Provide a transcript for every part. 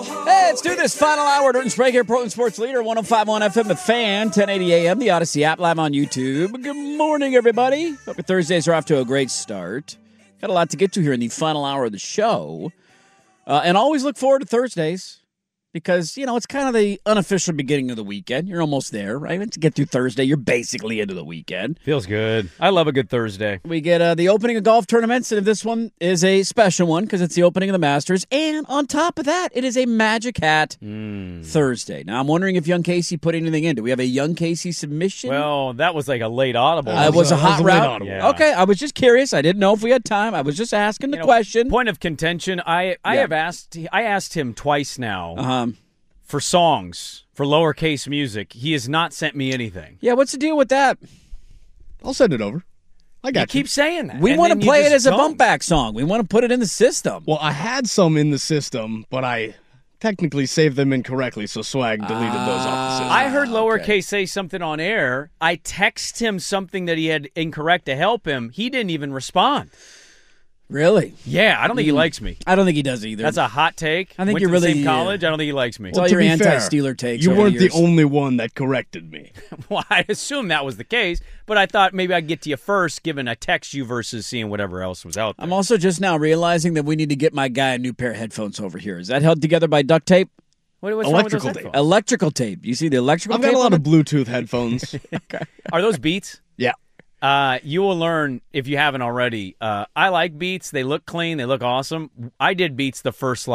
Hey, let's do this final hour. Durden Sprague here, Portland Sports Leader, 105.1 FM, The Fan, 1080 AM, the Odyssey app, live on YouTube. Good morning, everybody. Hope your Thursdays are off to a great start. Got a lot to get to here in the final hour of the show. And always look forward to Thursdays because, it's kind of the unofficial beginning of the weekend. You're almost there, right? Once you get through Thursday, you're basically into the weekend. Feels good. I love a good Thursday. We get the opening of golf tournaments, and this one is a special one because it's the opening of the Masters. And on top of that, it is a Magic Hat Thursday. Now, I'm wondering if Young Casey put anything in. Do we have a Young Casey submission? Well, that was like a late audible. It was a hot route. Yeah. Okay, I was just curious. I didn't know if we had time. I was just asking the question. Point of contention, I asked him twice now for songs, for lowercase music. He has not sent me anything. Yeah, what's the deal with that? I'll send it over. I got you. Keep saying that. We want to play it as a bump back song. We want to put it in the system. Well, I had some in the system, but I technically saved them incorrectly, so Swag deleted those off the system. I heard lowercase say something on air. I text him something that he had incorrect to help him. He didn't even respond. Really? Yeah, I don't think he likes me. I don't think he does either. That's a hot take. I think Went you're to the really same college. I don't think he likes me. It's all to your be fair, anti-Steeler takes. You over weren't the the only one that corrected me. Well, I assumed that was the case, but I thought maybe I'd get to you first, given I text you versus seeing whatever else was out there. I'm also just now realizing that we need to get my guy a new pair of headphones over here. Is that held together by duct tape? What's electrical wrong with those tape. headphones? Electrical tape. You see the electrical I've tape? got a lot on of Bluetooth headphones. Are those Beats? Yeah. You will learn, if you haven't already, I like Beats. They look clean. They look awesome. I did Beats the first,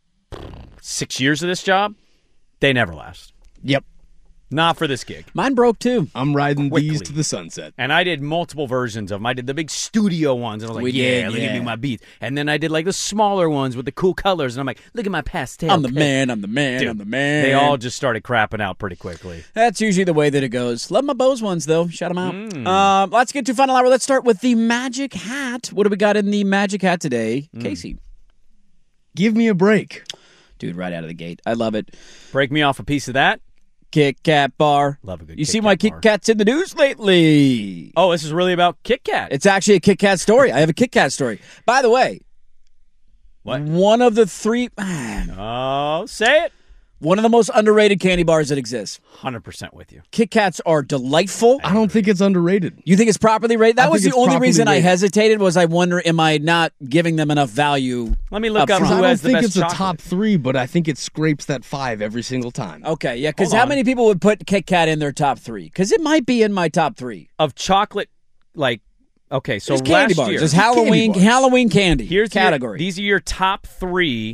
6 years of this job. They never last. Yep. Not for this gig. Mine broke, too. I'm riding Quickly. these to the sunset. And I did multiple versions of them. I did the big studio ones, and I was like, look at me, my Beats. And then I did, the smaller ones with the cool colors, and I'm like, look at my pastel. I'm the man, I'm the man, Dude, I'm the man. They all just started crapping out pretty quickly. That's usually the way that it goes. Love my Bose ones, though. Shout them out. Let's get to final hour. Let's start with the Magic Hat. What do we got in the Magic Hat today? Casey. Give me a break. Dude, right out of the gate. I love it. Break me off a piece of that. Kit Kat bar. Love a good You Kit see Kat why bar. Kit Kat's in the news lately? Oh, this is really about Kit Kat. It's actually a Kit Kat story. I have a Kit Kat story. By the way, What? one of the three... Oh, say it. One of the most underrated candy bars that exists. 100% with you. Kit Kats are delightful. I don't think it's underrated. You think it's properly rated? That I was think the it's only properly reason I rated. hesitated was I wonder, am I not giving them enough value? Let me look Up up front. who I don't has the think best it's a chocolate. top 3, but I think it scrapes that 5 every single time. Okay, yeah, because Hold how on. many people would put Kit Kat in their top 3? Because it might be in my top 3. Of chocolate, okay, so There's candy last bars. year. There's Halloween bars. Halloween candy. Here's category. these are your top 3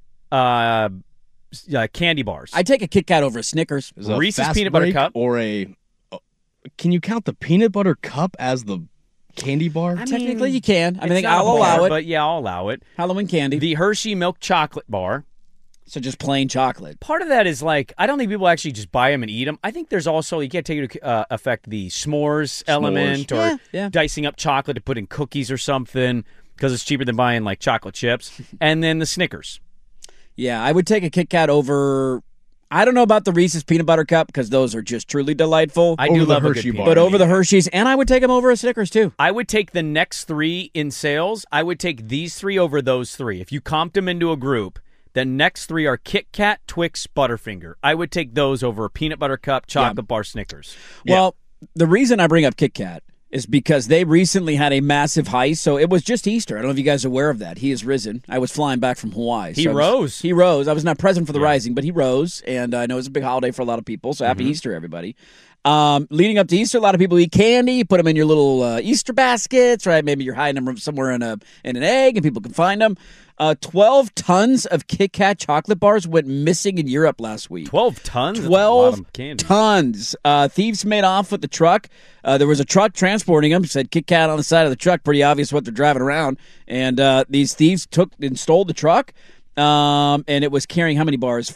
candy bars. I take a Kit Kat over a Snickers. Is a Reese's Fast Peanut Butter Break Cup? Or can you count the peanut butter cup as the candy bar? Technically, you can. I It's think not I'll a bar, allow it. But yeah, I'll allow it. Halloween candy. The Hershey Milk Chocolate Bar. So just plain chocolate. Part of that is I don't think people actually just buy them and eat them. I think there's also, you can't take into effect the s'mores element or Yeah. dicing up chocolate to put in cookies or something because it's cheaper than buying chocolate chips. And then the Snickers. Yeah, I would take a Kit Kat over... I don't know about the Reese's Peanut Butter Cup because those are just truly delightful. I Over do the love a Hershey good bar. peanut. But over the Hershey's, and I would take them over a Snickers too. I would take the next 3 in sales. I would take these 3 over those 3. If you comped them into a group, the next 3 are Kit Kat, Twix, Butterfinger. I would take those over a peanut butter cup, chocolate bar, Snickers. Well, the reason I bring up Kit Kat is because they recently had a massive heist. So it was just Easter. I don't know if you guys are aware of that. He has risen. I was flying back from Hawaii. He so rose. He rose. I was not present for the rising, but he rose. And I know it's a big holiday for a lot of people. So happy Easter, everybody. Leading up to Easter, a lot of people eat candy. You put them in your little Easter baskets, right? Maybe you're hiding them somewhere in an egg and people can find them. 12 tons of Kit Kat chocolate bars went missing in Europe last week. 12 tons? That's a lot 12 of candy. tons. Thieves made off with the truck. There was a truck transporting them. It said Kit Kat on the side of the truck. Pretty obvious what they're driving around. And these thieves took and stole the truck. And it was carrying how many bars?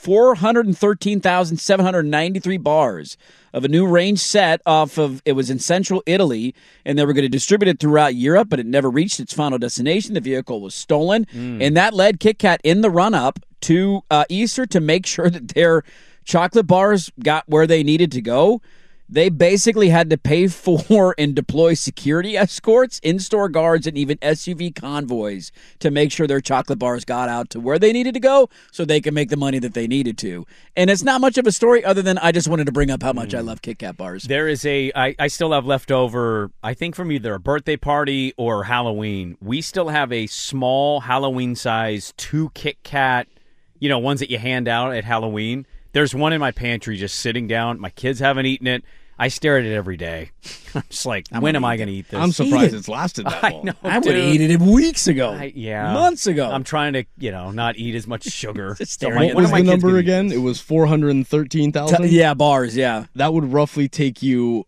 413,793 bars of a new range set off of, it was in central Italy, and they were going to distribute it throughout Europe, but it never reached its final destination. The vehicle was stolen, and that led Kit Kat in the run-up to Easter to make sure that their chocolate bars got where they needed to go. They basically had to pay for and deploy security escorts, in-store guards, and even SUV convoys to make sure their chocolate bars got out to where they needed to go so they could make the money that they needed to. And it's not much of a story other than I just wanted to bring up how much I love Kit Kat bars. There is I still have leftover, I think from either a birthday party or Halloween. We still have a small Halloween size 2 Kit Kat, ones that you hand out at Halloween. There's one in my pantry just sitting down. My kids haven't eaten it. I stare at it every day. I'm just like, when am I going to eat this? I'm surprised it's lasted that long. I know, I would have eaten it weeks ago. Months ago. I'm trying to, not eat as much sugar. What was the number again? It was 413,000? Yeah, bars, yeah. That would roughly take you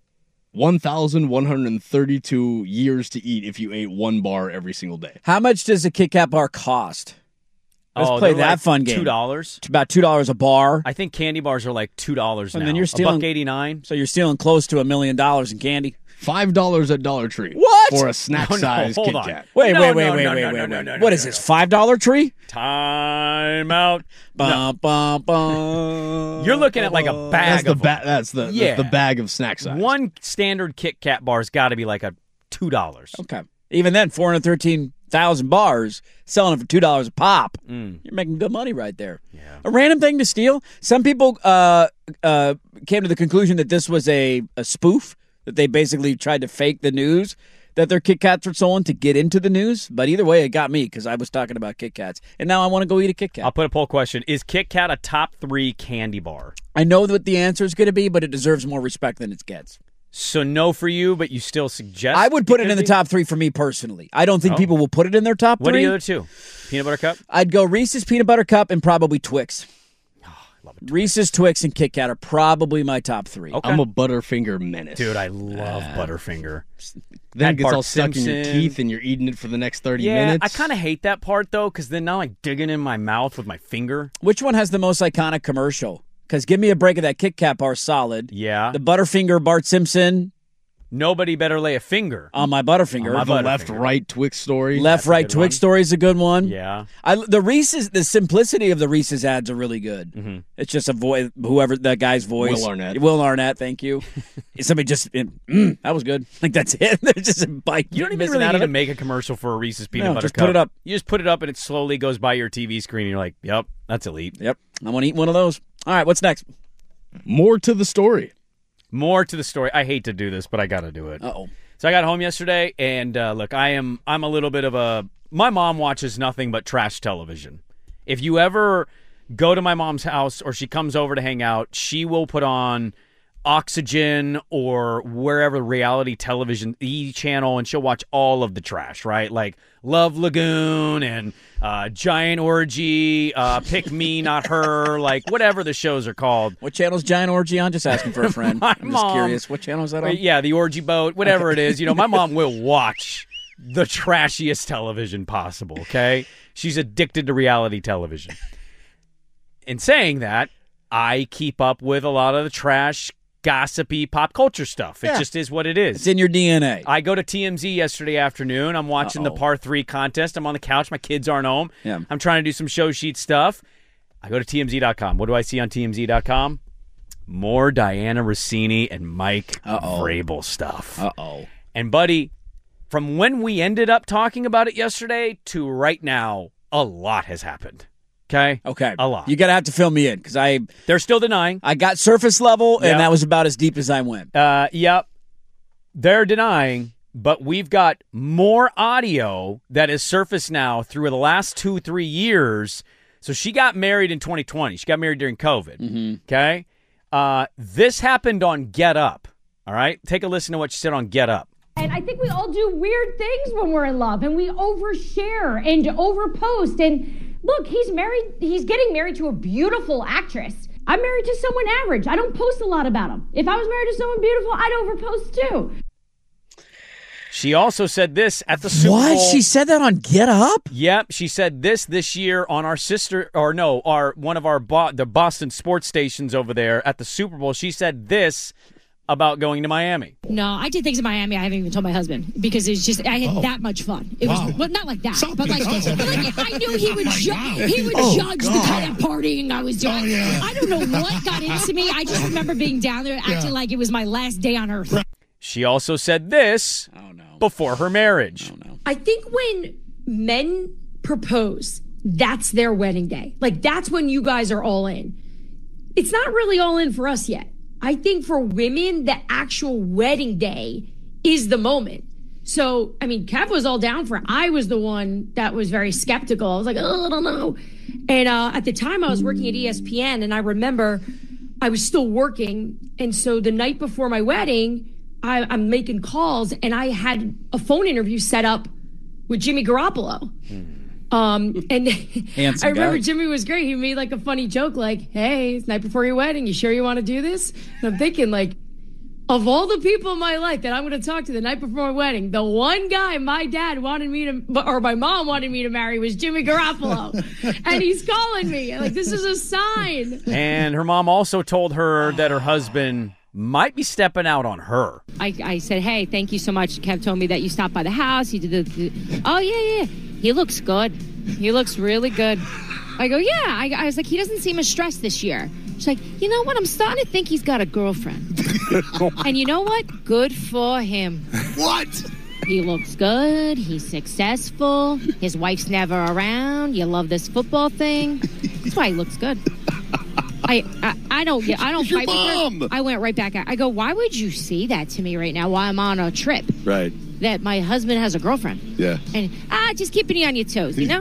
1,132 years to eat if you ate one bar every single day. How much does a Kit Kat bar cost? Let's play that like fun game. $2. It's about $2 a bar. I think candy bars are like $2 now. And then you're stealing $1.89. So you're stealing close to $1 million in candy. $5 at Dollar Tree. What? For a snack size Kit Kat. Wait. No. What is this? $5 tree? Time out. Bum, bum, bum. You're looking at like a bag. That's the bag of snack size. One standard Kit Kat bar's got to be like a $2. Okay. Even then, 413,000 bars selling it for $2 a pop. You're making good money right there. Yeah. A random thing to steal. Some people came to the conclusion that this was a spoof, that they basically tried to fake the news that their Kit Kats were stolen to get into the news. But either way, it got me because I was talking about Kit Kats. And now I want to go eat a Kit Kat. I'll put a poll question. Is Kit Kat a top 3 candy bar? I know what the answer is going to be, but it deserves more respect than it gets. So no for you, but you still suggest? I would put it in the top 3 for me personally. I don't think people will put it in their top 3. What are the other 2? Peanut Butter Cup? I'd go Reese's Peanut Butter Cup and probably Twix. Oh, I love it. Reese's, Twix, and Kit Kat are probably my top 3. Okay. I'm a Butterfinger menace. Dude, I love Butterfinger. Then it gets Bart all stuck in your Simpson. teeth and you're eating it for the next 30 Yeah, minutes. I kind of hate that part, though, because then now I'm digging in my mouth with my finger. Which one has the most iconic commercial? Because give me a break of that Kit Kat bar solid. Yeah. The Butterfinger Bart Simpson Nobody better lay a finger. on my Butterfinger. On my the Butterfinger. left-right Twix story. Left, right, good Twix one. story is a good one. Yeah. The simplicity of the Reese's ads are really good. Mm-hmm. It's just a voice, whoever that guy's voice. Will Arnett. Will Arnett, thank you. Somebody just, that was good. Like that's it. There's just a bite. You don't even missing really out need of to it. make a commercial for a Reese's Peanut No, Butter just Cup. put it up. You just put it up and it slowly goes by your TV screen and you're like, yep, that's elite. Yep, I want to eat one of those. All right, what's next? More to the story. More to the story. I hate to do this, but I got to do it. Uh-oh. So I got home yesterday, and look, I'm a little bit of a. My mom watches nothing but trash television. If you ever go to my mom's house or she comes over to hang out, she will put on Oxygen or wherever reality television, E! Channel, and she'll watch all of the trash, right? Like Love Lagoon and Giant Orgy, Pick Me, Not Her, like whatever the shows are called. What channel's Giant Orgy on? Just asking for a friend. I'm just mom- curious. What channel is that on? Yeah, the orgy boat, whatever it is. You know, my mom will watch the trashiest television possible, okay? She's addicted to reality television. In saying that, I keep up with a lot of the trash, gossipy pop culture stuff. It just is what it is. It's in your DNA. I go to TMZ yesterday afternoon. I'm watching the par 3 contest. I'm on the couch. My kids aren't home. Yeah. I'm trying to do some show sheet stuff. I go to TMZ.com. What do I see on TMZ.com? More Diana Rossini and Mike Vrabel stuff. Uh-oh. And, buddy, from when we ended up talking about it yesterday to right now, a lot has happened. Okay? Okay. A lot. You're going to have to fill me in because They're still denying. I got surface level, Yeah. and that was about as deep as I went. Yep. They're denying, but we've got more audio that has surfaced now through the last 2-3 years. So she got married in 2020. She got married during COVID. Mm-hmm. Okay? This happened on Get Up. All right? Take a listen to what she said on Get Up. And I think we all do weird things when we're in love, and we overshare and overpost. And look, he's getting married to a beautiful actress. I'm married to someone average. I don't post a lot about him. If I was married to someone beautiful, I'd overpost too. She also said this at the Super Bowl. What? She said that on Get Up? Yep, she said this year on our sister, or no, the Boston sports stations over there at the Super Bowl. She said this about going to Miami. No, I did things in Miami I haven't even told my husband because it's just I had that much fun. It was well, not like that, but like I knew he would judge the kind of partying I was doing. I don't know what got into me. I just remember being down there acting like it was my last day on earth. She also said this before her marriage. I think when men propose, that's their wedding day. Like, that's when you guys are all in. It's not really all in for us yet. I think for women, the actual wedding day is the moment. So, I mean, Kev was all down for it. I was the one that was very skeptical. I was like, oh, I don't know. And at the time, I was working at ESPN, and I remember I was still working. And so the night before my wedding, I'm making calls, and I had a phone interview set up with Jimmy Garoppolo. And I remember Jimmy was great. He made like a funny joke like, hey, it's night before your wedding. You sure you want to do this? And I'm thinking like, of all the people in my life that I'm going to talk to the night before my wedding, the one guy my dad wanted me to, or my mom wanted me to marry was Jimmy Garoppolo. And he's calling me. Like, this is a sign. And her mom also told her that her husband might be stepping out on her. I said, hey, thank you so much. Kev told me that you stopped by the house. You did oh, yeah. He looks good. He looks really good. I go, yeah. I was like, he doesn't seem as stressed this year. She's like, you know what? I'm starting to think he's got a girlfriend. And you know what? Good for him. What? He looks good. He's successful. His wife's never around. You love this football thing. That's why he looks good. I don't fight with her. I went right back out. I go, why would you say that to me right now while I'm on a trip? Right. That my husband has a girlfriend. Yeah. And just keeping you on your toes, you know?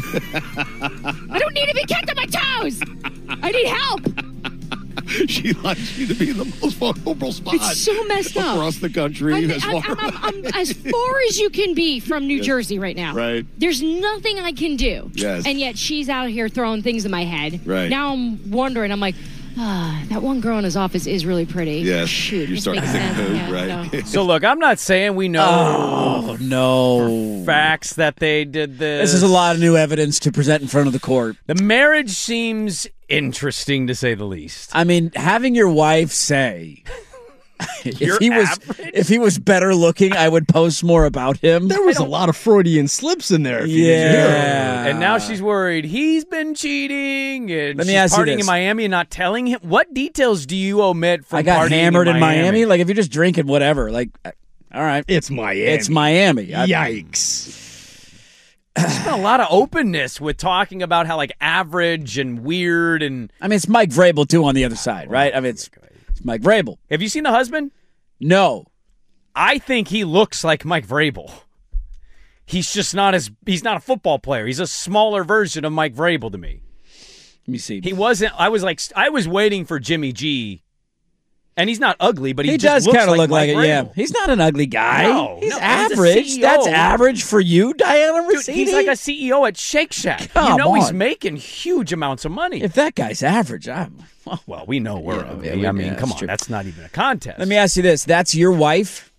I don't need to be kept on my toes. I need help. She likes you to be in the most vulnerable spot. It's so messed up. Across the country. I'm as far as you can be from New Jersey right now. Right. There's nothing I can do. Yes. And yet she's out here throwing things in my head. Right. Now I'm wondering, I'm like, that one girl in his office is really pretty. Yes. Shoot, You're this starting makes to think sense. code, Yeah, right? no. So look, I'm not saying we know for facts that they did this. This is a lot of new evidence to present in front of the court. The marriage seems interesting, to say the least. I mean, having your wife say if he was better looking, I would post more about him. There was a lot of Freudian slips in there. Yeah. And now she's worried he's been cheating and Let me she's ask you partying this. in Miami and not telling him. What details do you omit from I got partying hammered in Miami. Miami? Like, if you're just drinking, whatever. Like, all right. It's Miami. It's Miami. Yikes. There's been a lot of openness with talking about how, like, average and weird and... I mean, it's Mike Vrabel, too, on the other side, right? I mean, it's Mike Vrabel. Have you seen the husband? No. I think he looks like Mike Vrabel. He's just not he's not a football player. He's a smaller version of Mike Vrabel to me. Let me see. He wasn't, I was waiting for Jimmy G. And he's not ugly, but he He just does kind of look like Mike it, yeah. Vrabel. He's not an ugly guy. No, he's no, average. he's a CEO. That's average for you, Diana Dude, Rossini? he's like a CEO at Shake Shack. Come you know he's on. making huge amounts of money. If that guy's average, Well, we know we're ugly. yeah, I mean, yeah, come that's on. true. That's not even a contest. Let me ask you this. That's your wife?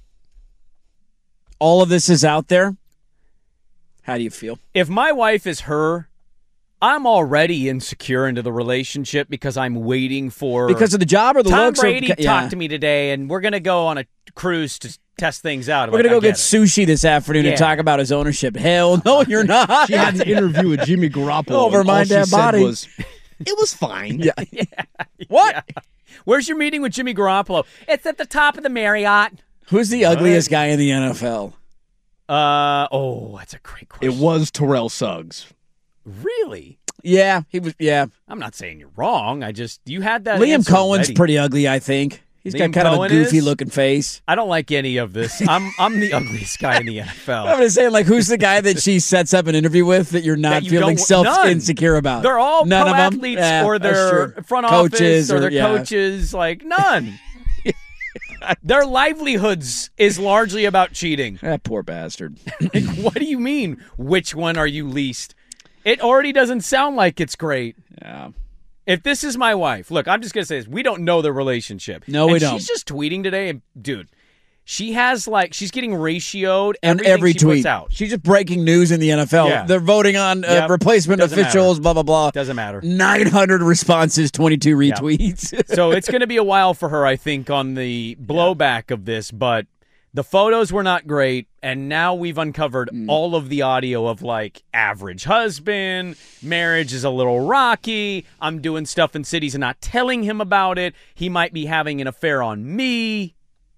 All of this is out there? How do you feel? If my wife is her, I'm already insecure into the relationship because I'm waiting for... Because of the job or the Tom looks? Brady yeah. talked to me today, and we're going to go on a cruise to test things out. We're going to go get sushi this afternoon Yeah. and talk about his ownership. Hell no, you're not. She had an interview with Jimmy Garoppolo. Over and my all she dead said body. was, it was fine. Yeah. What? Yeah. Where's your meeting with Jimmy Garoppolo? It's at the top of the Marriott. Who's the ugliest guy in the NFL? That's a great question. It was Terrell Suggs. Really? Yeah, he was. Yeah, I'm not saying you're wrong. You had that. Liam answer Cohen's ready. pretty ugly. I think he's got Liam kind of a Cohen goofy is? looking face. I don't like any of this. I'm the ugliest guy in the I'm NFL. just saying, like, who's the guy that she sets up an interview with that you're not That you feeling don't- self none. insecure about? They're all None pro of them? athletes Yeah, or that's their true. front Coaches office or their yeah. coaches. Like none. Their livelihoods is largely about cheating. That poor bastard. Like, what do you mean? Which one are you least? It already doesn't sound like it's great. Yeah. If this is my wife, look, I'm just going to say this. We don't know the relationship. No, we And don't. She's just tweeting today. And, dude, She has she's getting ratioed And everything every she tweet. puts out. She's just breaking news in the NFL. Yeah. They're voting on replacement Doesn't officials, matter. blah, blah, blah. Doesn't matter. 900 responses, 22 retweets. So it's going to be a while for her, I think, on the blowback of this, but the photos were not great, and now we've uncovered all of the audio of, average husband, marriage is a little rocky, I'm doing stuff in cities and not telling him about it, he might be having an affair on me.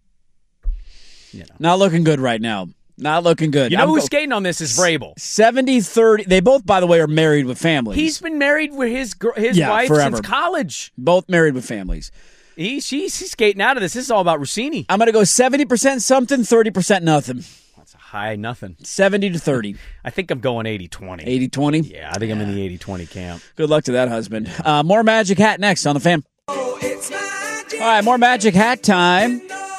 Not looking good right now. Not looking good. You know who's skating on this is Vrabel. 70-30. They both, by the way, are married with families. He's been married with his wife forever. since college. Both married with families. She's skating out of this. This is all about Rossini. I'm going to go 70% something, 30% nothing. That's a high nothing. 70-30. I think I'm going 80-20. 80-20? Yeah, I think I'm in the 80-20 camp. Good luck to that husband. More Magic Hat next on the Fan. All right, more Magic Hat time.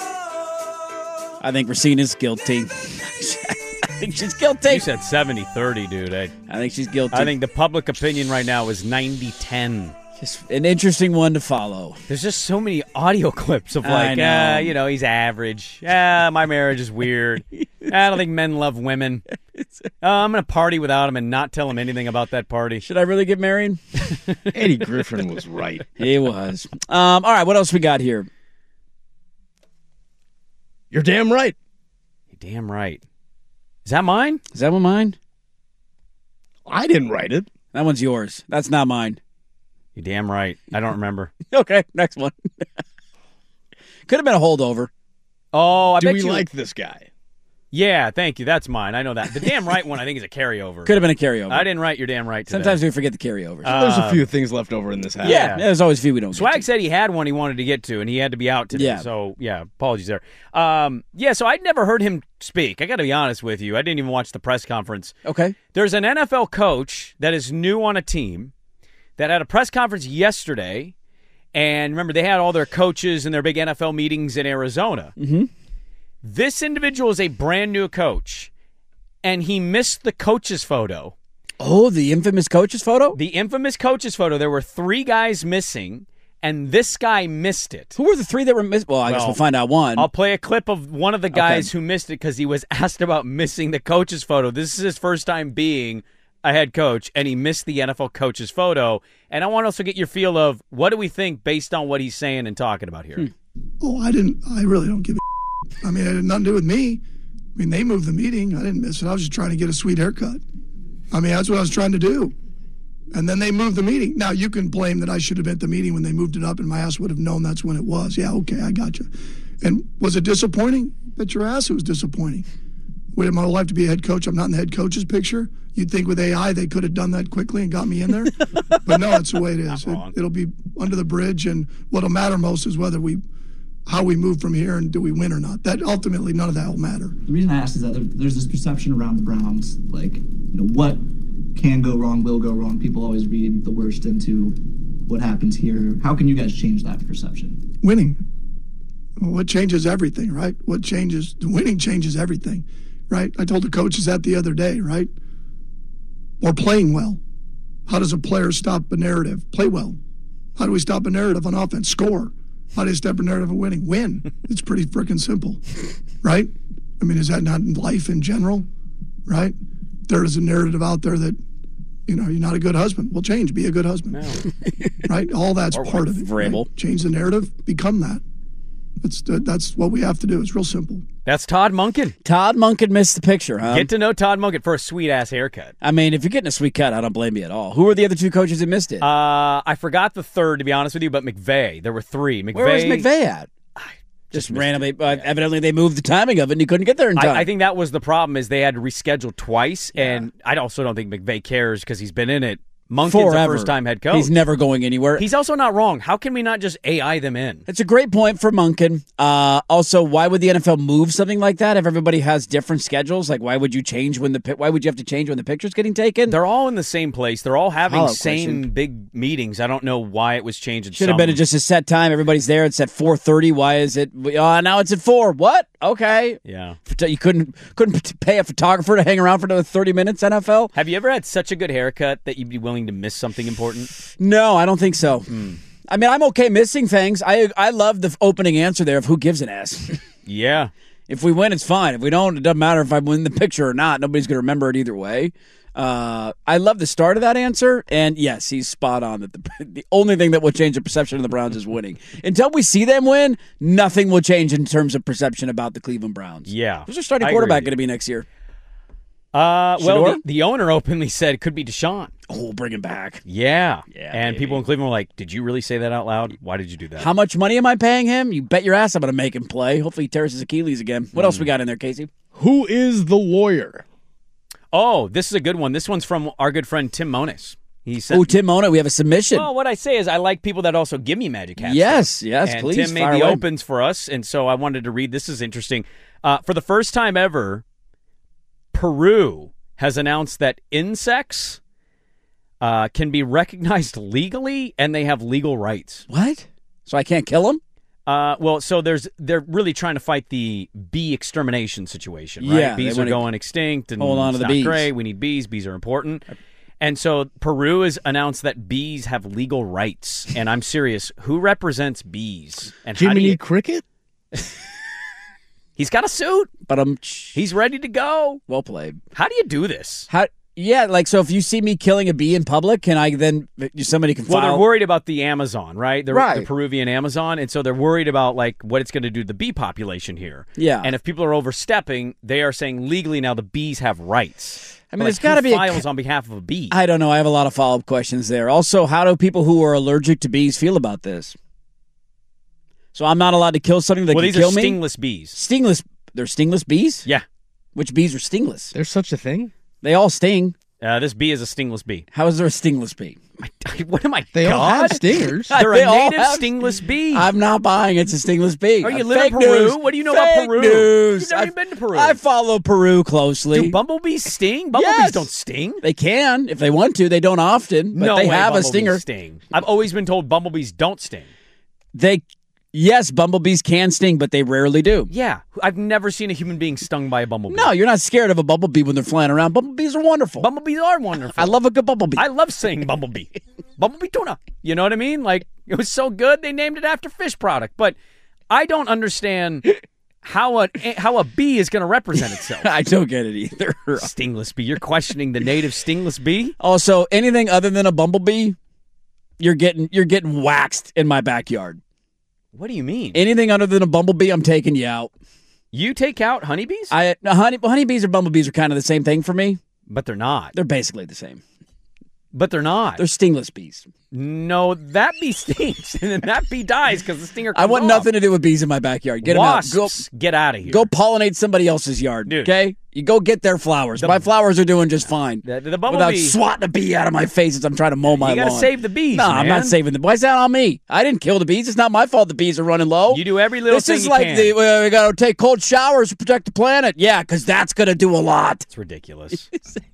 I think Rossini's guilty. I think she's guilty. You said 70-30, dude. I think she's guilty. think the public opinion right now is 90-10. Just an interesting one to follow. There's just so many audio clips of I know. he's average. My marriage is weird. I don't think men love women. I'm going to party without him and not tell him anything about that party. Should I really get married? Eddie Griffin was right. He was. All right, what else we got here? You're damn right. You're damn right. Is that mine? Is that one mine? I didn't write it. That one's yours. That's not mine. You're damn right. I don't remember. Okay, next one. Could have been a holdover. Oh, I Do bet we you like this guy? Yeah, thank you. That's mine. I know that. The damn right one, I think, is a carryover. Could have been a carryover. I didn't write you're damn right today. Sometimes we forget the carryovers. There's a few things left over in this hat. yeah, there's always a few we don't Swag get to. said he had one he wanted to get to, and he had to be out today. Yeah. So, apologies there. So I'd never heard him speak. I got to be honest with you. I didn't even watch the press conference. Okay. There's an NFL coach that is new on a team that had a press conference yesterday, and remember, they had all their coaches and their big NFL meetings in Arizona. Mm-hmm. This individual is a brand new coach, and he missed the coach's photo. Oh, the infamous coach's photo? The infamous coach's photo. There were 3 guys missing, and this guy missed it. Who were the 3 that were missed? Well, I guess we'll find out one. I'll play a clip of one of the guys who missed it because he was asked about missing the coach's photo. This is his first time being a head coach, and he missed the NFL coach's photo. And I want to also get your feel of what do we think based on what he's saying and talking about here. Oh, I really don't give a I mean, it had nothing to do with me. I mean, they moved the meeting. I didn't miss it. I was just trying to get a sweet haircut. I mean, that's what I was trying to do. And then they moved the meeting. Now, you can blame that I should have been at the meeting when they moved it up and my ass would have known that's when it was. Yeah, okay, I got you. And was it disappointing? Bet your ass it was disappointing. Waited my whole life to be a head coach. I'm not in the head coach's picture. You'd think with AI they could have done that quickly and got me in there. But no, that's the way it is. It'll be under the bridge, and what'll matter most is how we move from here and do we win or not. That ultimately, none of that will matter. The reason I asked is that there's this perception around the Browns, what can go wrong, will go wrong. People always read the worst into what happens here. How can you guys change that perception? Winning. What changes everything, right? Winning changes everything, right? I told the coaches that the other day, right? Or playing well. How does a player stop a narrative? Play well. How do we stop a narrative on offense? Score. How do you stop a narrative of winning? Win. It's pretty freaking simple, right? I mean, is that not life in general, right? There is a narrative out there that, you're not a good husband. Well, change. Be a good husband, right? All that's part of it. Vrabel. Right? Change the narrative. Become that. That's what we have to do. It's real simple. That's Todd Monken. Todd Monken missed the picture, huh? Get to know Todd Monken for a sweet-ass haircut. I mean, if you're getting a sweet cut, I don't blame you at all. Who were the other 2 coaches that missed it? I forgot the third, to be honest with you, but McVay. There were 3. Where was McVay at? Just randomly. Evidently, they moved the timing of it, and he couldn't get there in time. I think that was the problem, is they had to reschedule twice, and I also don't think McVay cares because he's been in it. Monken's Forever. a first-time head coach. He's never going anywhere. He's also not wrong. How can we not just AI them in? It's a great point for Monken. Also, why would the NFL move something like that if everybody has different schedules? Like, why would you change why would you have to change when the picture's getting taken? They're all in the same place. They're all having Follow-up same question. big meetings. I don't know why it was changed. Should have been just a set time. Everybody's there. It's at 4:30. Why is it? Now it's at 4. What? Okay. Yeah. You couldn't pay a photographer to hang around for another 30 minutes, NFL? Have you ever had such a good haircut that you'd be willing to miss something important? No, I don't think so. I mean, I'm okay missing things. I love the opening answer there of who gives an ass. Yeah. If we win, it's fine. If we don't, it doesn't matter if I win the picture or not. Nobody's going to remember it either way. I love the start of that answer, and yes, he's spot on that the only thing that will change the perception of the Browns is winning. Until we see them win, nothing will change in terms of perception about the Cleveland Browns. Yeah. Who's their starting quarterback going to be next year? Well, the owner openly said it could be Deshaun. Oh, bring him back. Yeah. And baby. people in Cleveland were like, did you really say that out loud? Why did you do that? How much money am I paying him? You bet your ass I'm going to make him play. Hopefully he tears his Achilles again. What else we got in there, Casey? Who is the lawyer? Oh, this is a good one. This one's from our good friend Tim Monis. He said, Tim Mona, we have a submission. Well, what I say is I like people that also give me Magic Hats. Yes, and please. Tim made the opens for us, and so I wanted to read. This is interesting. For the first time ever, Peru has announced that insects can be recognized legally, and they have legal rights. What? So I can't kill them? So they're really trying to fight the bee extermination situation, right? Yeah, bees are going extinct, and hold on to the bees. Great. We need bees. Bees are important. And so Peru has announced that bees have legal rights. And I'm serious. Who represents bees? And Jiminy Cricket? He's got a suit. But he's ready to go. Well played. How do you do this? So if you see me killing a bee in public, can I then somebody can file? Well, they're worried about the Amazon, right? The Right. Peruvian Amazon, and so they're worried about like what it's going to do to the bee population here. Yeah. And if people are overstepping, they are saying legally now the bees have rights. I mean, there's got to be files on behalf of a bee. I don't know. I have a lot of follow-up questions there. Also, how do people who are allergic to bees feel about this? So I'm not allowed to kill something that can these kill are me? stingless bees. Stingless. They're stingless bees? Yeah. Which bees are stingless? There's such a thing? They all sting. This bee is a stingless bee. How is there a stingless bee? What am I? They all have stingers. They're They a all native have- stingless bee. I'm not buying it's a stingless bee. Oh, you Fake live in Peru? news. What do you know about Fake Peru? News. You've never even been to Peru. I follow Peru closely. Do bumblebees sting? Bumblebees Yes. don't sting. They can if they want to. They don't often, but No they way have a bumblebees stinger. Sting. I've always been told bumblebees don't sting. Yes, bumblebees can sting, but they rarely do. Yeah, I've never seen a human being stung by a bumblebee. No, you're not scared of a bumblebee when they're flying around. Bumblebees are wonderful. Bumblebees are wonderful. I love a good bumblebee. I love saying bumblebee. Bumblebee tuna. You know what I mean? Like, it was so good, they named it after fish product. But I don't understand how a bee is going to represent itself. I don't get it either. Stingless bee. You're questioning the native stingless bee? Also, anything other than a bumblebee, you're getting waxed in my backyard. What do you mean? Anything other than a bumblebee, I'm taking you out. You take out honeybees? Honeybees or bumblebees are kind of the same thing for me. But they're not. They're basically the same. But they're not. They're stingless bees. No, that bee stings, and then that bee dies because the stinger comes I want off. nothing to do with bees in my backyard. Get Wasps, them out. get out of here. Go pollinate somebody else's yard, Dude. okay? You go get their flowers. My flowers are doing just fine. The Without bumblebee. swatting a bee out of my face as I'm trying to mow my lawn. You got to save the bees, No, man. I'm not saving them. Why is that on me? I didn't kill the bees. It's not my fault the bees are running low. You do every little this thing is you like can. we got to take cold showers to protect the planet. Yeah, because that's going to do a lot. It's ridiculous.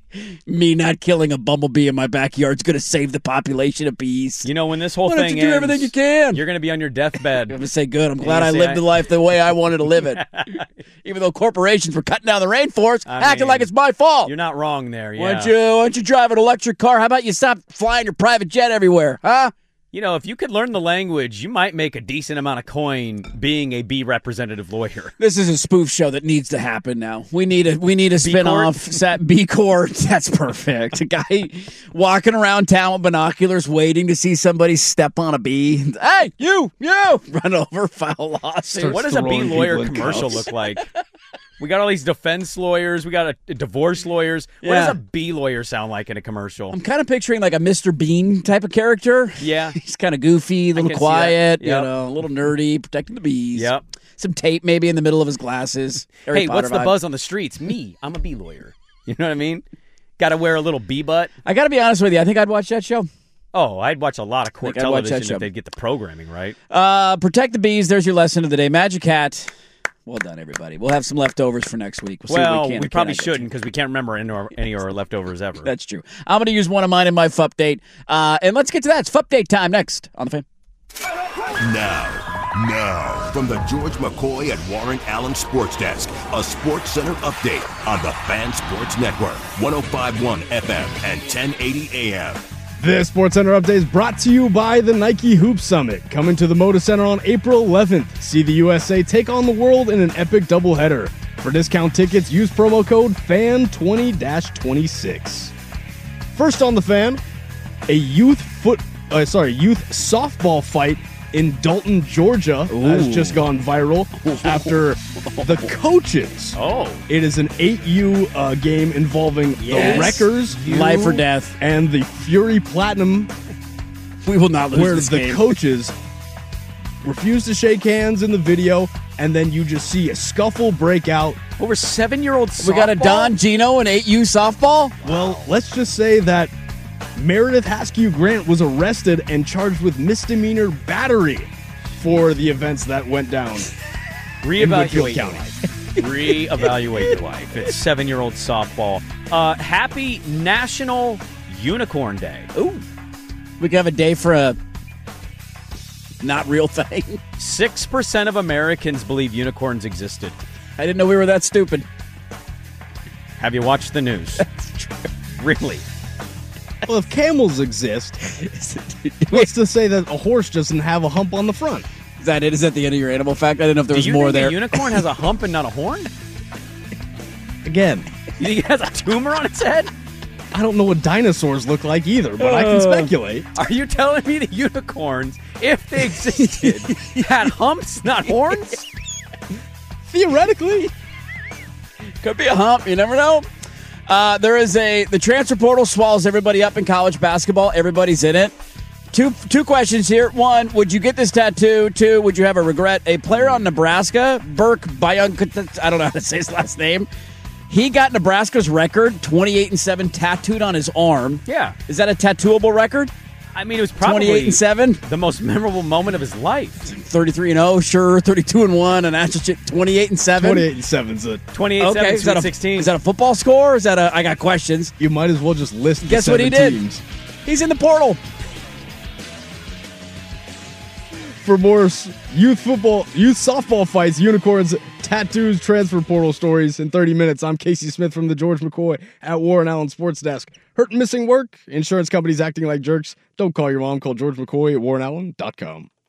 Me not killing a bumblebee in my backyard is going to save the population of bees. You know, when this whole Why don't thing you do ends, everything you can? you're going to be on your deathbed. I'm going to say, good. I'm glad you I say, lived the life the way I wanted to live it. Even though corporations were cutting down the rainforest, acting like it's my fault. You're not wrong there, yeah. Why don't you drive an electric car? How about you stop flying your private jet everywhere, huh? You know, if you could learn the language, you might make a decent amount of coin being a bee representative lawyer. This is a spoof show that needs to happen now. We need a spin-off B Court. That's perfect. A guy walking around town with binoculars waiting to see somebody step on a bee. Hey, you! Run over, file a lawsuit. What does a bee throwing lawyer people in commercial cuffs. look like? We got all these defense lawyers. We got a divorce lawyers. What Yeah. does a bee lawyer sound like in a commercial? I'm kind of picturing like a Mr. Bean type of character. Yeah. He's kind of goofy, a little can see quiet, that. Yep. a little nerdy, protecting the bees. Yep. Some tape maybe in the middle of his glasses. Harry Hey, Potter what's the vibe. buzz on the streets? Me. I'm a bee lawyer. You know what I mean? Got to wear a little bee butt. I got to be honest with you. I think I'd watch that show. Oh, I'd watch a lot of court I'd watch that television show. if they'd get the programming right. Protect the bees. There's your lesson of the day. Magic Hat. Well done, everybody. We'll have some leftovers for next week. We'll see what we can. We probably shouldn't because we can't remember any of our leftovers ever. That's true. I'm going to use one of mine in my FUPdate. And let's get to that. It's FUPdate time next on The Fan. Now, from the George McCoy and Warren Allen Sports Desk, a Sports Center update on the Fan Sports Network, 105.1 FM and 1080 AM. This SportsCenter update is brought to you by the Nike Hoop Summit. Coming to the Moda Center on April 11th. See the USA take on the world in an epic doubleheader. For discount tickets, use promo code FAN20-26. First on the Fan, a youth softball fight in Dalton, Georgia has just gone viral after the coaches. It is an 8U game involving the Wreckers, life or death, and the Fury Platinum. We will not lose where this the game. coaches refuse to shake hands in the video, and then you just see a scuffle break out. Over 7-year-old softball? We got a Don Gino and 8U softball? Well, let's just say that Meredith Haskew Grant was arrested and charged with misdemeanor battery for the events that went down in Woodfield County. Reevaluate your life. It's 7-year-old softball. Happy National Unicorn Day. Ooh. We can have a day for a not real thing. 6% of Americans believe unicorns existed. I didn't know we were that stupid. Have you watched the news? That's true. Really? Well, if camels exist, what's to say that a horse doesn't have a hump on the front? Is that it? Is that the end of your animal fact? I didn't know if there was Do you more think there. a unicorn has a hump and not a horn? Again, You think it has a tumor on its head? I don't know what dinosaurs look like either, but I can speculate. Are you telling me that unicorns, if they existed, had humps, not horns? Theoretically. Could be a hump. You never know. The transfer portal swallows everybody up in college basketball. Everybody's in it. Two questions here. One, would you get this tattoo? Two, would you have a regret? A player on Nebraska, Burke Byung, I don't know how to say his last name. He got Nebraska's record, 28-7, tattooed on his arm. Yeah. Is that a tattooable record? I mean, it was probably 28-7, the most memorable moment of his life. 33-0, sure. 32-1, and that's just 28-7. 28-7's a 28-7, Okay, Sweet 16. Is that a football score? Or is that I got questions. You might as well just list Guess the what he 7 did? teams. He's in the portal. For more youth softball fights, unicorns, tattoos, transfer portal stories in 30 minutes, I'm Casey Smith from the George McCoy at Warren Allen Sports Desk. Hurt and missing work? Insurance companies acting like jerks? Don't call your mom. Call George McCoy at warrenallen.com.